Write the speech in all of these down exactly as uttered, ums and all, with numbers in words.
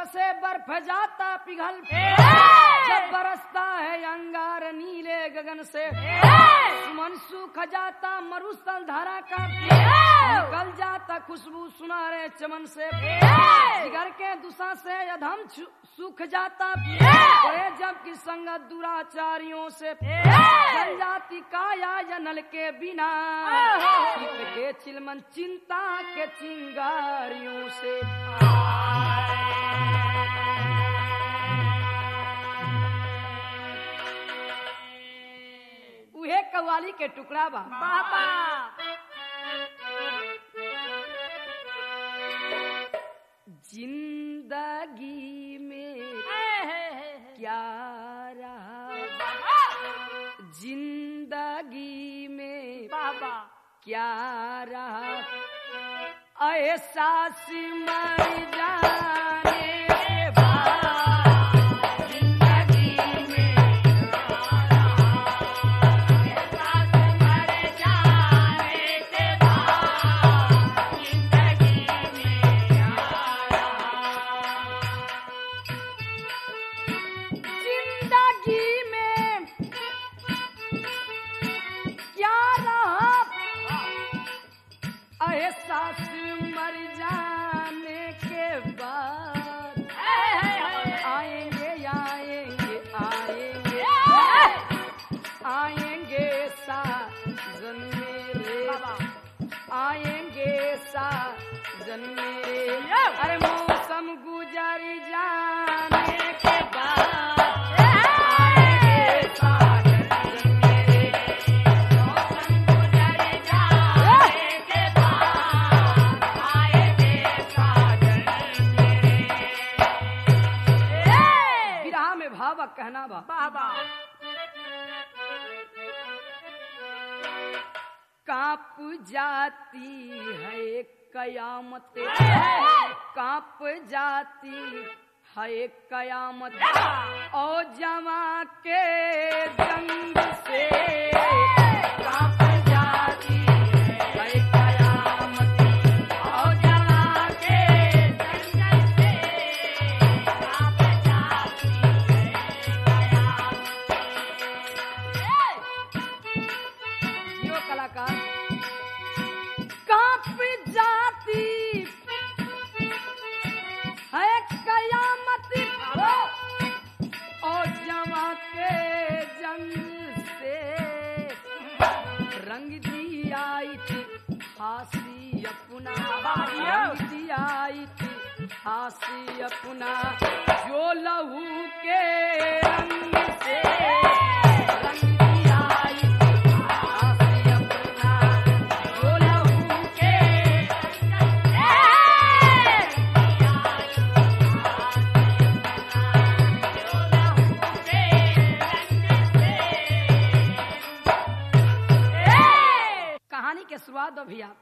से बर्फ जाता पिघल, जब बरसता है अंगार नीले गगन से, सुमन सूख जाता मरुस्थल धारा का, निकल जाता खुशबू सुनारे चमन से, जिगर के दुसा से अधम सूख जाता, और जब की संगत दुराचारियों से, जल जाती काया या नल के बिना, के चिलमन चिंता के चिंगारियों से। उहे कव्वाली के टुकड़ा बा बाबा जिंदगी में क्या रहा, जिंदगी में बाबा क्या रहा, एहसास मर जाने के बाद, जिंदगी में क्या रहा, एहसास मर जाने के बाद, जिंदगी में क्या रहा, जिंदगी में क्या रहा, एहसास मर जाने के बाद, आएंगे आएंगे आएंगे आएंगे साजन मेरे, आएंगे साजन मेरे, अरे मौसम गुजर जाने के बाद, आएंगे साजन मेरे, मौसम गुजर जाने के बाद, आएंगे साजन मेरे। विरह में भाव कहना बा बाबा कांप जाती है कयामत, कांप जाती है कयामत, और जमा के जंग से, कांप जाती है कयामत, और जमा के जंग से, कांप जाती है कयामत। यो कलाकार कांप जाती है कयामत, और जमा के जंग से, रंग दी आई थी हासी अपना, रंग दी आई थी हासी अपना, जो लहू के रंग से, रंग दी आई थी हासी अपना, जो लहू के रंग से, कहानी के शुरुआत दो भैया।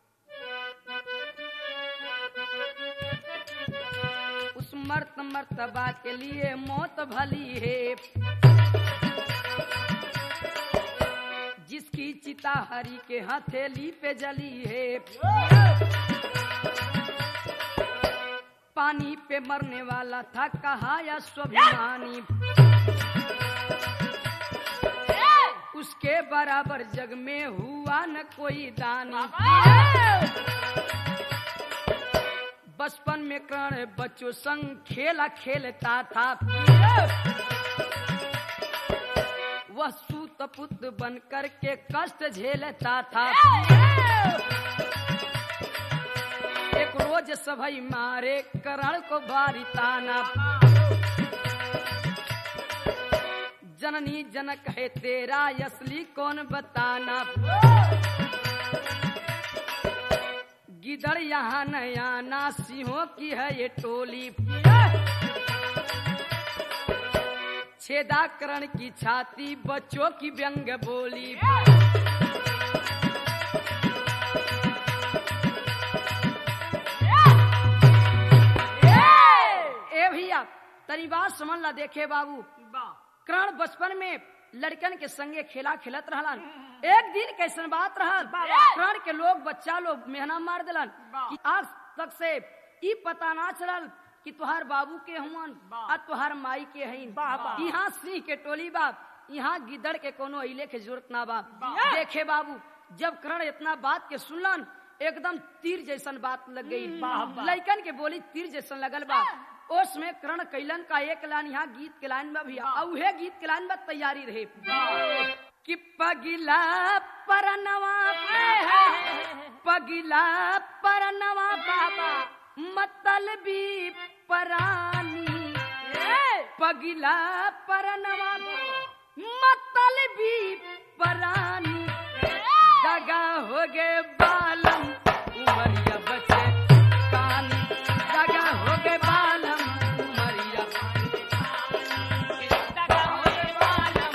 उस मर्त मर्तबा के लिए मौत भली है, जिसकी चिता हरि के हथेली पे जली है, पानी पे मरने वाला था कहा या स्वाभिमानी, उसके बराबर जग में हुआ न कोई दानी। बचपन में कर्ण बच्चों संग खेला खेलता था, वह सूत पुत बन कर के कष्ट झेलता था। एक रोज सभई मारे कर्ण को भारी ताना, जननी जनक है तेरा असली कौन बताना, गिदड़ यहाँ न आना, सिंहों की है ये टोली, छेदा करण की छाती बच्चों की व्यंग बोली। ए भैया तनी बात समझ ला, देखे बाबू कर्ण बचपन में लड़कन के संगे खेला खेलत रहलन। एक दिन कैसन बात रहल, कर्ण के लोग बच्चा लोग मेहना मार दिलन कि आज तक से ई पता ना चलल कि तुहार बाबू के हुन आ तुहार माई के हईन। यहाँ सिंह के टोली बाप, यहाँ गिदड़ के कोनो अइले के जरूरत ना बा। देखे बाबू, जब कर्ण इतना बात के सुनलन एकदम तीर जैसन बात लग गई। लइकन के बोली तीर जैसन लगल बा। उसमें कर्ण कैलन का एक लाइन यहाँ गीत के लाइन में भी उहे गीत के लाइन में तैयारी रहे कि पगिला परनवा पगिला परनवा बाबा मतलबी परानी, पगिला परनवा मतलबी परानी, दगा हो गए बालम उमरिया बचे कानी, दगा हो गए बालम उमरिया दगा हो गए बालम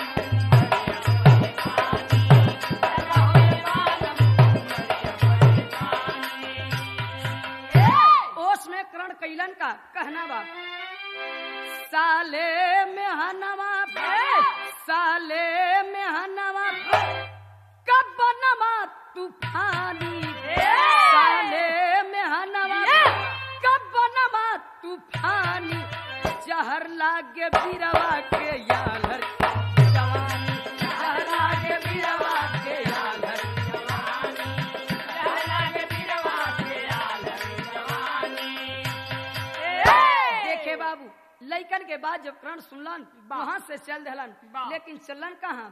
ओस में कर्ण कैलन का कहना बा साले में हनवा साले में हनवा कब बनवा तूफानी, साले में हनवा कब बनवा तूफानी, जहर लागे बिरवा के यालर जवानी, जहर लागे बिरवा के यालर जवानी, जहर लागे बिरवा के यालर जवानी। देखे बाबू, लइकन के बाद जब कर्ण सुनलन वहां से चल दहलन, लेकिन चलन कहाँ?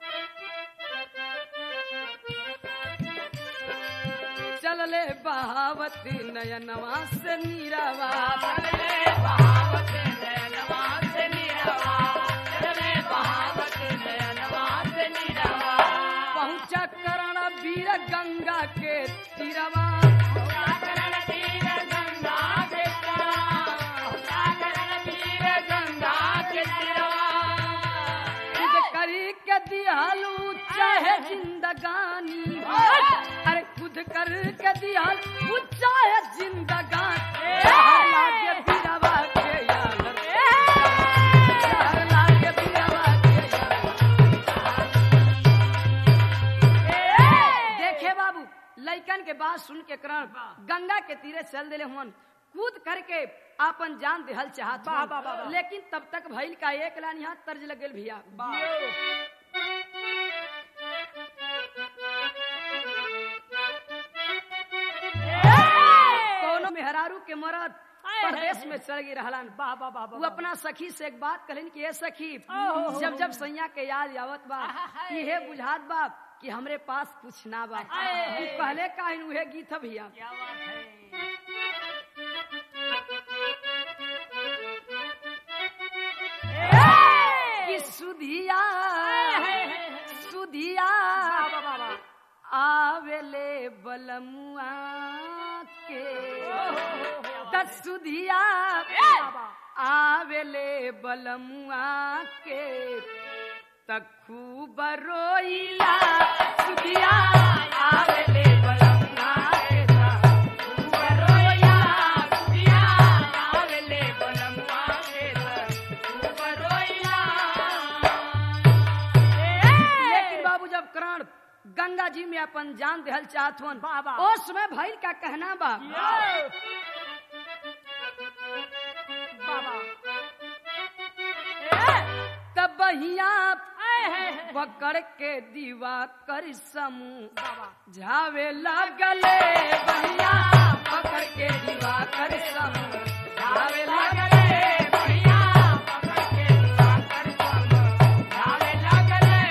चलले बहावती नयनवा से नीरवा, चलले बहावती नयनवा से नीरवा, चलले बहावती नयनवा से नीरवा, पहुंचा कर्ण वीर गंगा के तीरवा, कर्ण वीर गंगा के तीरवा, कर्ण वीर गंगा के तीरवा, खुद करी के दियालू चाहे जिंदगानी, अरे खुद कर के दिया चाहे जिंदगानी, लागे बिरवा के यालर, लागे बिरवा के यालर। देखे बाबू, लइकन के बात सुन के कर्ण गंगा के तीरे चल दिले हुन, कूद करके आपन जान देहल चाहत, लेकिन तब तक भइल का एक लाइन यहाँ तर्ज लगल भैया मेहरारू के मरद परदेश में चल गई रहलन। वो अपना सखी से एक बात कहलन कि ये सखी, जब जब सैया के याद आवत बा ये बुझात बा कि हमरे पास कुछ ना बा, तू कहले काहिन उहे गीत भैया कि सुधिया सुधिया आवेले बलमुआ के दसुधिया आवेले बलमुआ के तखू बरोइला, सुधिया आवेले बलमुआ के तखू बरोइला, सुधिया आवेले बलमुआ के तखू बरोइला। लेकिन बाबू जब कर्ण गंगा जी में अपन जान देहल चाहत हुन, उस समय भइल का कहना बा तब बहिया पकड़ के दीवा कर समूह झावे लगले, बहिया पकड़ के दीवा कर समूह झावे लगले, बहिया पकड़ के दीवा कर समूह झावे लगले।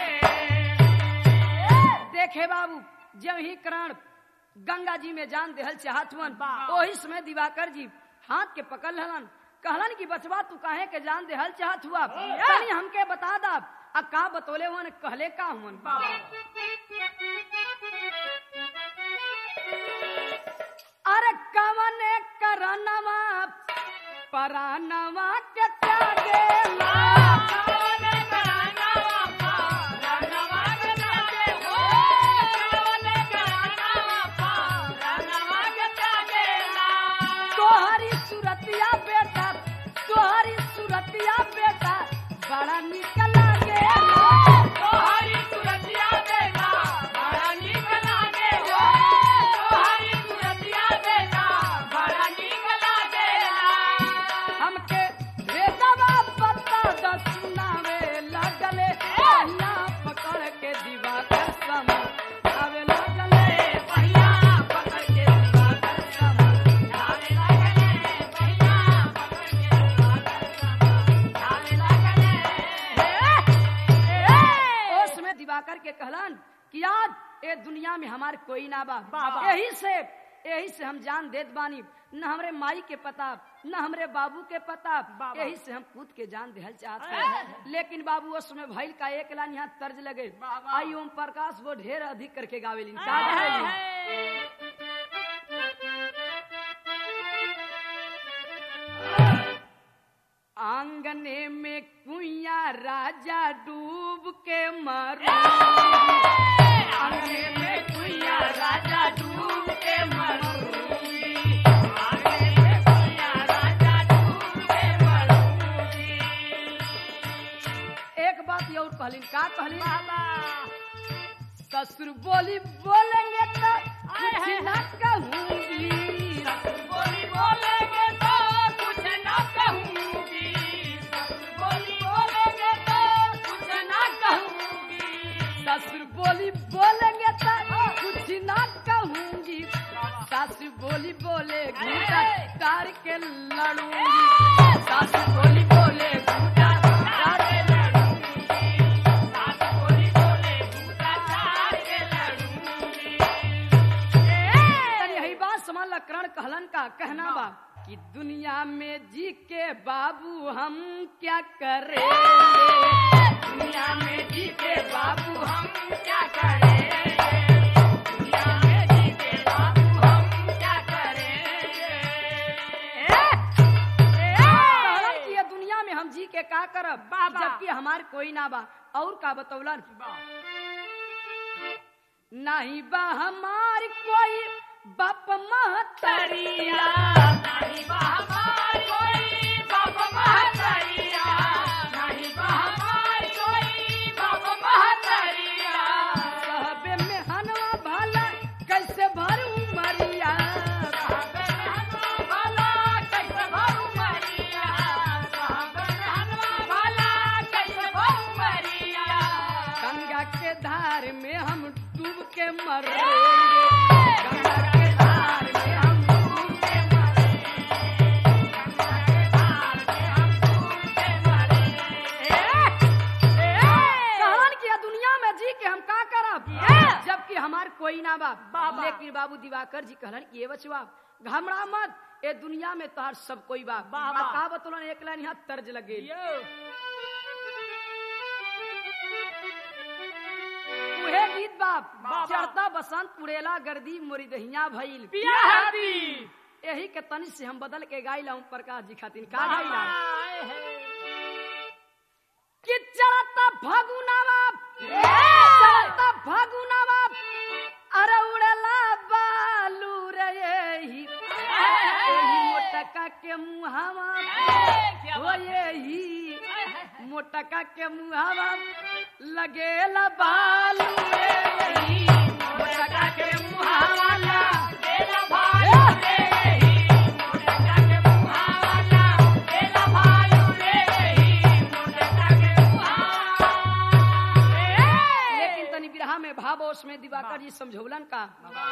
देखे बाबू, जब ही कर्ण गंगा जी में जान देहल चाहत हुन, ओही समय दिवाकर जी हाथ के पकड़ हलन, कहलन कि बचवा तू काहे के जान देहल चाहत हुआ, तनी हमके बता दा। आ का बतोले हुन, कहले का हुन अरे कवने करनवा परानवा के त्यागेला, कवने करनवा परानवा के त्यागेला, कवने करनवा परानवा के त्यागेला। तोहरी सूरतिया बेटा, तोहरी सूरतिया बेटा बड़ा निक लागेला, तोहरी सूरतिया बेटा बड़ा निक लागेला, तोहरी सूरतिया बेटा बड़ा निक लागेला। के कहलन कि आज ए दुनिया में हमारे कोई ना बा, बाबा। यही से यही से हम जान देत बानी, न हमरे माई के पता न हमरे बाबू के पता, यही से हम कूद के जान देहल चाहते हैं। लेकिन बाबू उस समय भइल का एक लाइन यहाँ तर्ज लगे, आई ओम प्रकाश वो ढेर अधिक करके गावेलिन का गावेलिन? आंगने में कुइया राजा डूब के मरू, आंगने में कुइया राजा डूब के मरू, आंगने में कुइया राजा डूब के मरू। एक बात ये और कहलिन का कहलिन? ससुर बोली बोलेंगे तो कुछ ना कहूंगी, ससुर बोली बोलेंगे तो कुछ ना कहूंगी, ससुर बोली बोलेंगे तो कुछ ना कहूंगी, ससुर बोली बोलेंगे तो कुछ ना कहूंगी, सासु बोली बोले घूटा तार के लड़ूंगी, सासु बोली बोले घूटा तार के लड़ूंगी, सासु बोली बोले घूटा तार के लड़ूंगी। यही बात समझ ला करण कहलन का कहना बा कि दुनिया में जी के बाबू हम क्या करेंगे, दुनिया में जी के बाबू हम क्या करेंगे, दुनिया में जी के बाबू हम क्या करेंगे। कहलन कि ये दुनिया में हम जी के का करब जबकि हमार कोई ना बा। और का बतौलन? नहीं बा हमार कोई बाप महतरिया, नहीं बा हमार कोई बाप महतरिया, नहीं बा हमार कोई बाप महतरिया, कहबे में हनवा भला कैसे भरू मरिया, कहबे में हनवा भला कैसे भरू मरिया, कहबे में हनवा भला कैसे भरू मरिया, गंगा के धार में हम डूब के मरेंगे, गंगा के धार में हम डूब के मरेंगे, गंगा के धार में हम डूब के मरेंगे। कहलन कि दुनिया में जी के हम का करब जबकि हमार कोई ना बा। लेकिन बाबू दिवाकर जी कहलन ये बचवा घबरा मत, ए दुनिया में तोहार सब कोई बा। का बतौलन? एक लाइन यहाँ तर्ज लगे, उहे गीत बाप चढ़ता बसंत पुरेला गर्दी मोरी दहिया भइल, यही के तनी से हम बदल के गाइला ओम प्रकाश जी खातिर का गाइला कि चढ़ता फागुनवा, चढ़ता फागुनवा, अरे उड़ला बालू रे यही यही मोटका के मुहावा, हो यही मोटका के मुहावा लगेला बालू रे यही मोटका के मुहावा लगेला बालू रे यही मोटका के मुहावा लगेला बालू रे यही मोटका के मुहावा। लेकिन तनी बिरहा में भावोश में दिवाकर जी समझौलन का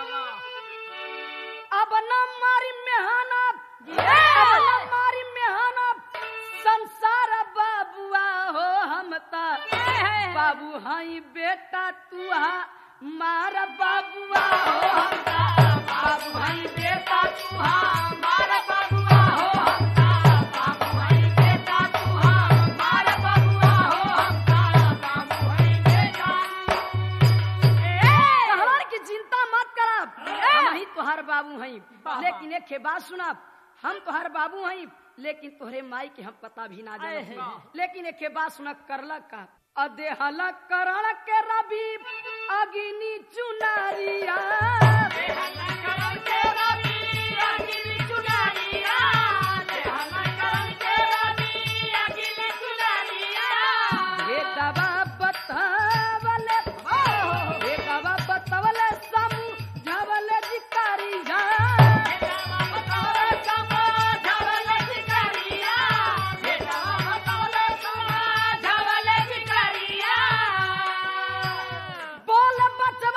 अब न मारी मेहनत, अब न मारी मेहनत संसार बाबुआ हो हम ता बाबू हई बेटा तुहा मार बाबुआ हो हम ता बाबू हई बेटा तुहा मार बाबुआ हो हम ता बाबू हई बेटा तुहा मार बाबुआ हो हम ता बाबू हई बेटा। कहलन की चिंता मत करब, हम ही तोहार बाबू हई, लेकिन एक बात सुना, हम तोहार बाबू हई लेकिन तोहरे माई के हम पता भी ना जाने। लेकिन एक बात सुना करलक का अदेहल करण के रवि अग्नि चुनारिया, देहल करण के रवि अग्नि चुनारिया, देहल करण के रवि अग्नि चुनारिया, हे दवा बतावले हे दवा बतावले समू झवले जिकारिया, हे दवा बतावले समू झवले जिकारिया, हे दवा बतावले समू झवले जिकारिया, बोल बच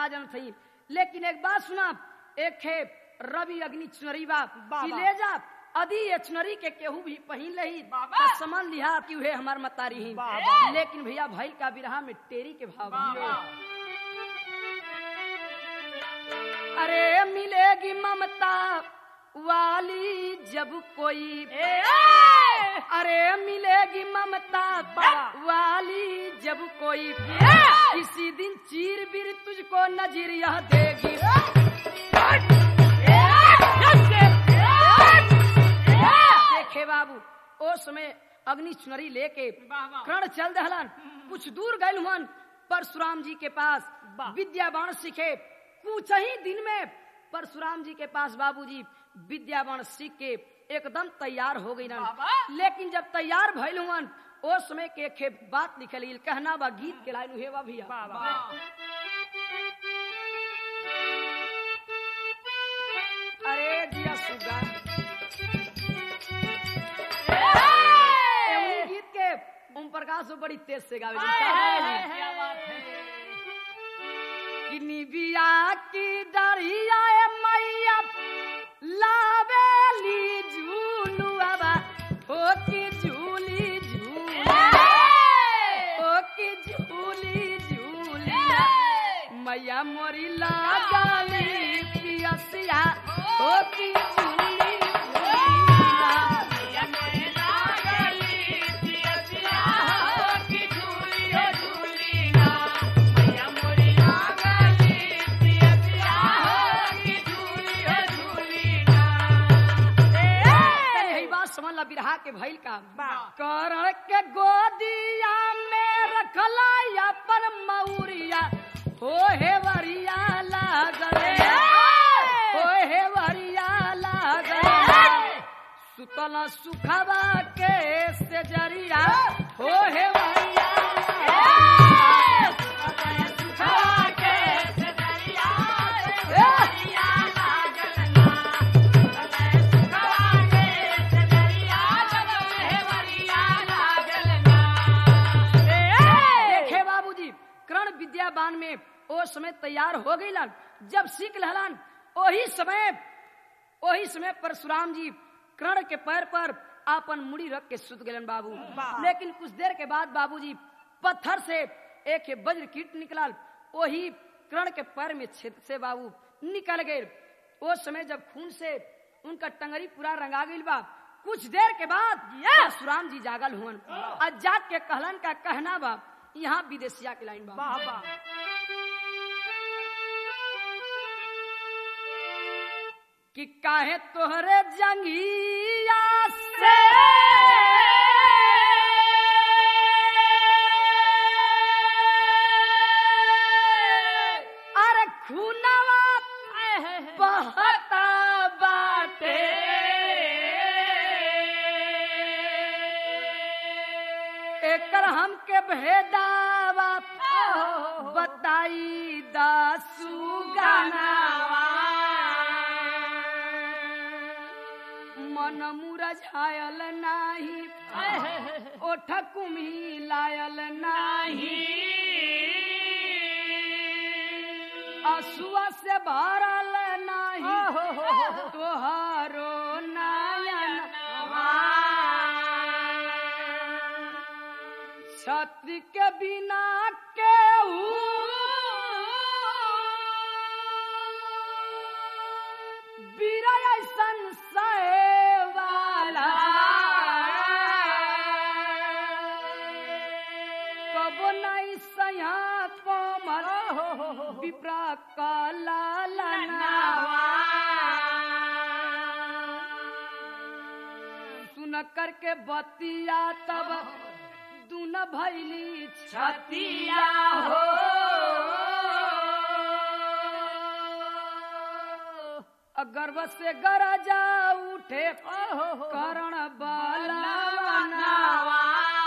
जन थी। लेकिन एक बात सुना, एक है रवि अग्नि चुनरी बाप बाबा। ले जा अदी ये चुनरी के केहू भी पहिन लही बाबा। तो समन लिहा कि वे हमार मतारी ही। बाबा। लेकिन भैया भाई का विरहा में टेरी के भाव बाबा। अरे मिलेगी ममता वाली जब कोई, अरे मिलेगी ममता वाली जब कोई, किसी दिन चीर बीर तुझको नजर यह देगी। देखे बाबू ओ समय अग्नि चुनरी लेके कर्ण चल दहलन, कुछ दूर गए हुन परशुराम जी के पास विद्या बाण सीखे। कुछ ही दिन में परशुराम जी के पास बाबूजी विद्या बाण सीख के एकदम तैयार हो गई ना। लेकिन जब तैयार भइल हुन ओ समय के खे बात लिखल गई, कहना बा गीत के लाइन हेवा भैया। अरे जिया सुगा गीत के ओम प्रकाश बड़ी तेज से गावे निबिया की डरिया मैया लावेली झूलू आबा हो की झूली झूली हो की झूली झूली मैया मोरी लगाली पियसिया हो की झूली बिरहा के भइल का करण के गोदिया में रखला अपन मौरिया हो हे वरिया लागल हो हे वरिया लागल सुतल सुखवा के से जरिया हो हे वरिया सुखवा के से जरिया बान में ओ समय तैयार हो गई लन। जब सीख लहलन ओही समय ओही समय परशुराम जी कर्ण के पैर पर आपन मुड़ी रख के सुत गलन बाबू। लेकिन कुछ देर के बाद बाबूजी पत्थर से एक वज्र कीट निकलल, ओही कर्ण के पैर में छेद से बाबू निकल गए। ओ समय जब खून से उनका टंगरी पूरा रंगा गई बा, कुछ देर के बाद परशुराम जी जागल हुन। आज जाग के कहलन का कहना बा यहाँ विदेशिया की लाइन बा कि काहे तोहरे जंगिया से अरे खूनवा बहता बाटे एकर हमके भेदावा बताई दासू गानावा मन मुरझायल नाही ओठ कुम्ही लायल नाही असुआ से भरल नाही तोहारो नयन छत्र के बिना केहू बीरा ऐसन सहे वाला कबो नहीं सया कोमल विप्रा का लालनावा सुन करके बतिया तब दून भैली छतिया हो गर्व से गरजा उठे करण बलवानावा।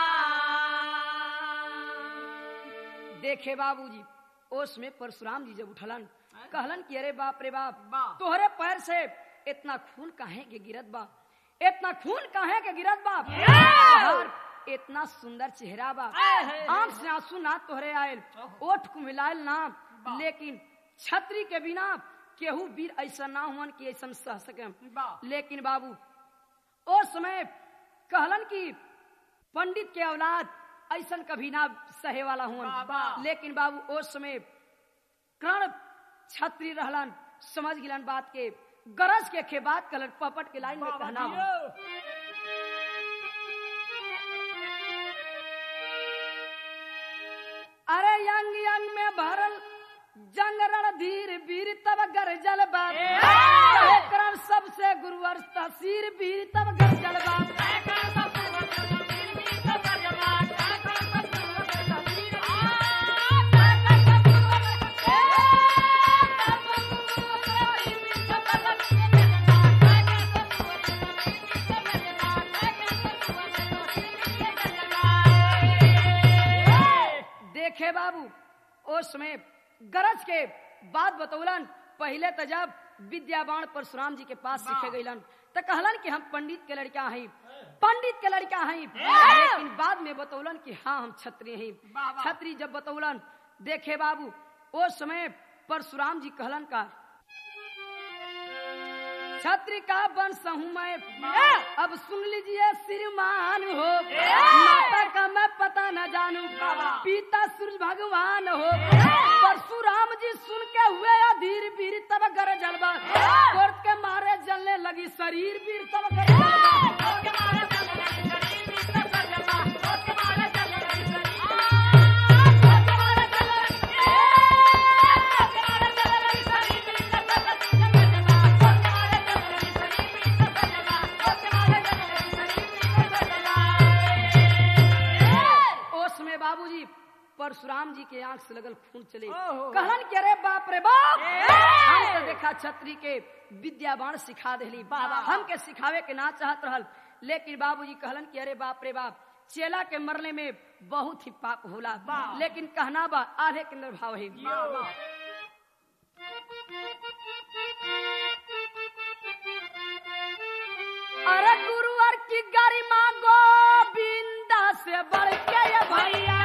देखे बाबूजी ओस में परशुराम जी जब उठलन कहलन कि अरे बाप रे बाप तोहरे पैर से इतना खून काहे के गिरत बा, इतना खून काहे के गिरत बा, इतना सुंदर चेहरा बा, आंख से आंसू ना तोहरे आयल, ओठ को मिलायल ना, लेकिन छतरी के बिना केहू वीर ऐसा ना हुआ कि ऐसा सह सके। लेकिन बाबू ओ समय कहलन कि पंडित के औलाद ऐसा कभी ना सहे वाला हुआ। लेकिन बाबू ओ समय कर्ण छतरी रहलन, समझ गिलन बात के, गरज के खे बात कलन, पपट के लाइन में कहना हो। अरे यंग यंग में भरल जंग रणधीर वीर तब गरजल बाप, करण सबसे गुरुवर तसीर वीर तब गरजल बाप। देखे बाबू उस समय गरज के बाद बतौलन, पहले तो जब विद्यावान परशुराम जी के पास सीखे गईलन तो कहलन कि हम पंडित के लड़का हैं, पंडित के लड़का हैं। लेकिन बाद में बतौलन कि हाँ हम क्षत्रिय हैं। क्षत्रिय जब बतौलन, देखे बाबू उस समय परशुराम जी कहलन का छत्री का वंश हूँ मैं, अब सुन लीजिए श्रीमान हो, माता का मैं पता न जानू, पिता सूरज भगवान हो। परशुराम जी सुन के हुए अधीर वीर तब गर जलवा, कोर्ट के मारे जलने लगी शरीर वीर तब गर जलवा। बाबूजी परशुराम जी के आंख से लगल खून चले, कहलन के अरे बाप रे बाप, हम तो देखा छतरी के विद्यावान सिखा देली, हम के सिखावे के ना चाहत रहल। लेकिन बाबूजी कहलन कि अरे बाप रे बाप, चेला के मरने में बहुत ही पाप होला, लेकिन कहना बा आधे के निर्भाव है। अरे गुरुवर की गरिमा गोविंदा से बढ़ के ये भैया,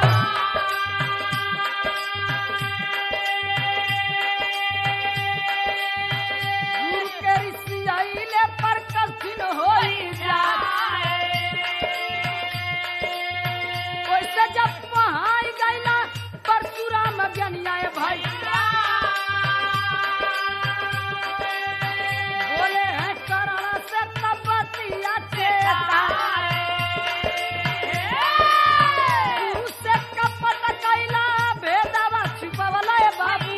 गुरु के रिसियाइले पर कठिन होई जाए, वैसे जब पहाड़ गईला परशुराम ज्ञानिया भाई, बोले है करण से तपतिया चेता, गुरु से कपट कैला भेदवा छिपवला बाबू,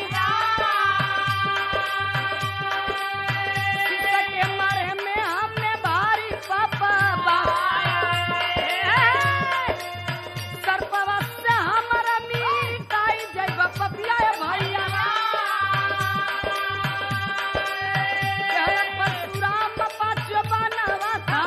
शिष्य के मारे में हमने भारी पापा, सर्पवा से हमारा मिटाई जैब पपिया भैया, परशुराम पाँच बनवा था।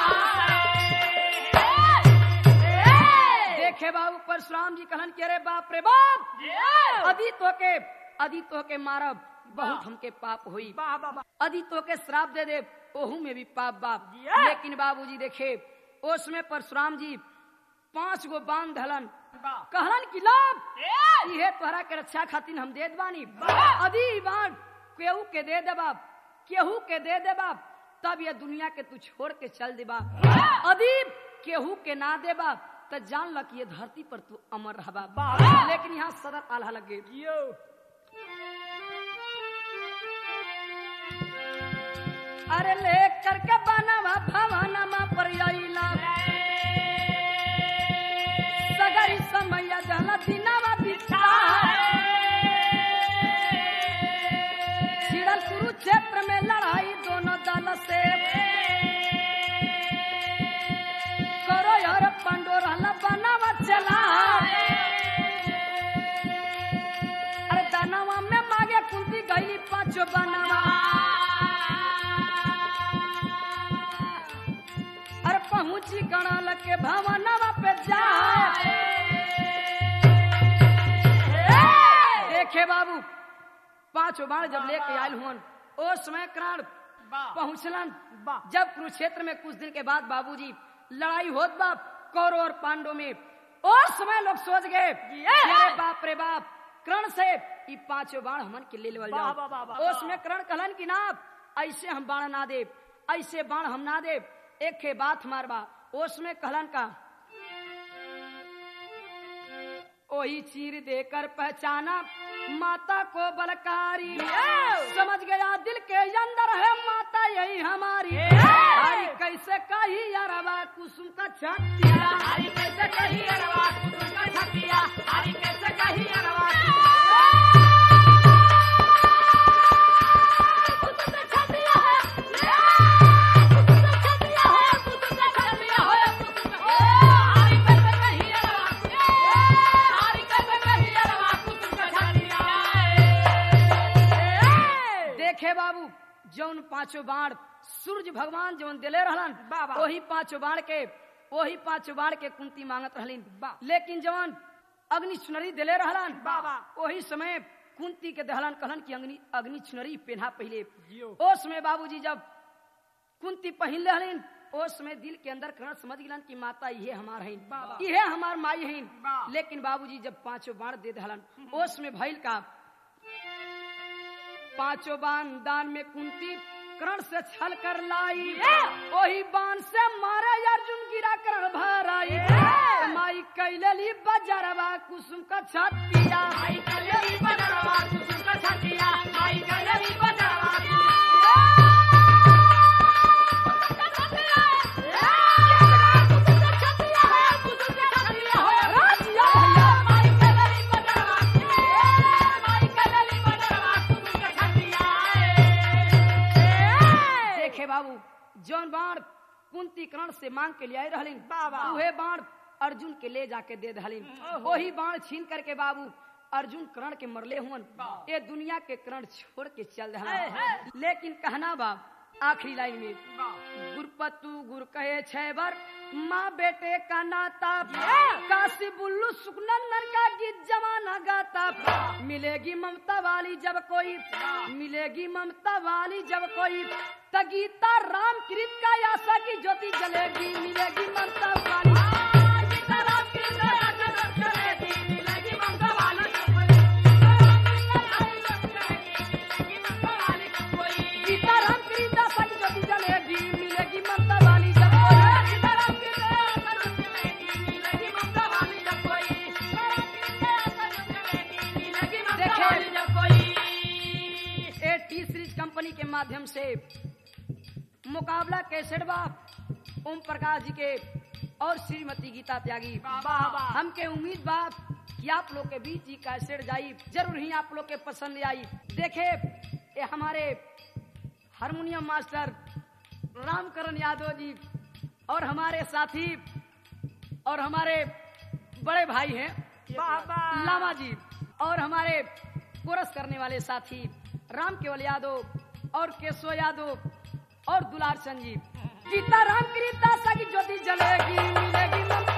देखे बाबू परशुराम जी कहलन कि अरे बाप रे बाप, अदितो के अदितो के मारब बहुत हमके पाप हुई, अदितो के श्राप दे दे ओहू में भी पाप बाप। लेकिन बाबूजी देखे उसमें परशुराम जी पांच गो बांध धलन, कहलन कि लाभ ये तोहरा के रक्षा खातिर हम दे बानी, अदी बांध केहू के दे दे बाप, केहू के दे दे बाप, तब ये दुनिया के तू छोड़ के चल दे बाप, अदीब केहू के ना दे बाप, तो जान ल कि ये धरती पर तू अमर रह बाप। लेकिन यहाँ सदर आल्हा लगे, अरे ले करके बनवा भवनमा पर आइला, सगरी समय जला दिनवा बिता, छिड़ल कुरुक्षेत्र में लड़ाई दोनों दल से, करो यार पंडोरा बनवा चला, अरे दानवा में मांगे कुंती गई पांचों बनवा, अरे पहुंची कणाल के भवनवा पे जाए। देखे बाबू पांचों बाण जब लेके आयल हुन, उस समय कर्ण पहुंचलन, जब कुरुक्षेत्र में कुछ दिन के बाद बाबूजी लड़ाई होत बाप कौरव और पांडव में, उस समय लोग सोच गए अरे बाप रे बाप, कर्ण से ई पांचों बाण हमन के ले लेवल वाह, जाओ। वाह, वाह, वाह, उसमें करण कहलन की ना ऐसे हम बाण ना दे, ऐसे बाण हम ना दे, एक के बात मारबा। उसमें कहलन का वही चीर देकर पहचाना माता को बलकारी, समझ गया दिल के अंदर है माता यही हमारी। हरी कैसे कही अरवा कुसुम का छतिया, हरी कैसे कही अरवा कुसुम का छतिया, हरी कैसे कही अरवा बाबू। जौन पांचों बाण सूर्य भगवान जौन दिले रहलन, वही पांचों बाण के वही पांचों बाण के कुंती मांगत रहलिन। लेकिन जौन अग्नि चुनरी दिले रहलन, वही समय कुंती के दहलन कहलन की अग्नि अग्नि चुनरी पहना पहले। उस समय बाबूजी जब कुंती पहन रहलिन, उस समय दिल के अंदर करण समझ गिलन की माता ये हमार है, ये हमार माई है। लेकिन बाबूजी जब पांचों बाण दे दहलन, उस में भइल का पांचों बाण दान में कुंती कर्ण से छल कर लाई, वही बाण से मारे अर्जुन गिरा कर्ण भराई। माई कैलली बजरवा कुसुम का छतिया, माई कैलली बजरवा कुसुम का छतिया, माई कैलली बजरवा बाबू। जौन बाण कुंती कर्ण से मांग के लिए रहलिन, उहे बाण अर्जुन के ले जाके दे दहलिन। वही बाण छीन करके बाबू अर्जुन कर्ण के मरले हुन, ये दुनिया के कर्ण छोड़ के चल दहला। लेकिन कहना बा आखिरी लाइन में गुरपतु गुर कहे छह बार माँ बेटे का नाता, काशी बुल्लू सुखनंदन का गीत जमाना गाता। मिलेगी ममता वाली जब कोई, मिलेगी ममता वाली जब कोई, तगीता राम कृत का आशा की ज्योति जलेगी। मिलेगी ममता वाली, गीता राम कृत का आशा की जलेगी, मिलेगी ममता वाली, गीता राम कृत आशा की ज्योति जलेगी। मिलेगी ममता वाली जब कंपनी के माध्यम से मुकाबला कैसेट बाप ओम प्रकाश जी के और श्रीमती गीता त्यागी। हमके उम्मीद बाप कि आप लोग के बीच ही कैसेट जाई, जरूर ही आप लोग के पसंद आई। देखे ये हमारे हारमोनियम मास्टर रामकरण यादव जी और हमारे साथी और हमारे बड़े भाई हैं लामा जी, और हमारे कोरस करने वाले साथी राम केवल यादव और केशव यादव और दुलार चंद जी। गीता राम की दासा की ज्योति जलेगी, मिलेगी